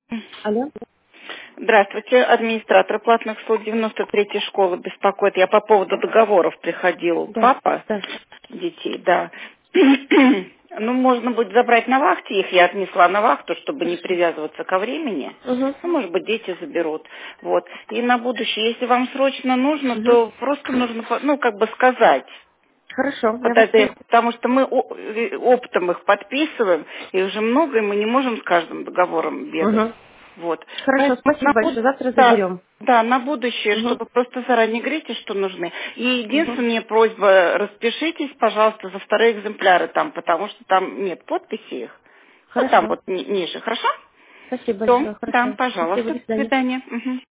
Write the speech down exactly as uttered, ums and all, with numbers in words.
Алло? Здравствуйте, администратор платных услуг девяносто третьей школы беспокоит. Я по поводу договоров приходил. Да, Папа да. детей, да. Ну, можно будет забрать на вахте их. Я отнесла на вахту, чтобы не Хорошо. привязываться ко времени. Угу. Ну, может быть, дети заберут. Вот. И на будущее, если вам срочно нужно, Угу. то просто нужно, по- ну, как бы сказать. Хорошо, я Вот вас это, поняла. потому что мы о- э, оптом их подписываем, и уже много, и мы не можем с каждым договором бегать. Угу. Вот. Хорошо, Поэтому спасибо на, буд- большое. Завтра да, заберем. да, на будущее, Угу. чтобы просто заранее говорите, что нужны. И Угу. единственная просьба, распишитесь, пожалуйста, за вторые экземпляры там, потому что там нет подписи их. Вот там Хорошо. вот ни- ниже, хорошо? Спасибо Все, большое. да, Хорошо. Счастливо, пожалуйста, до до свидания. свидания. Мгм.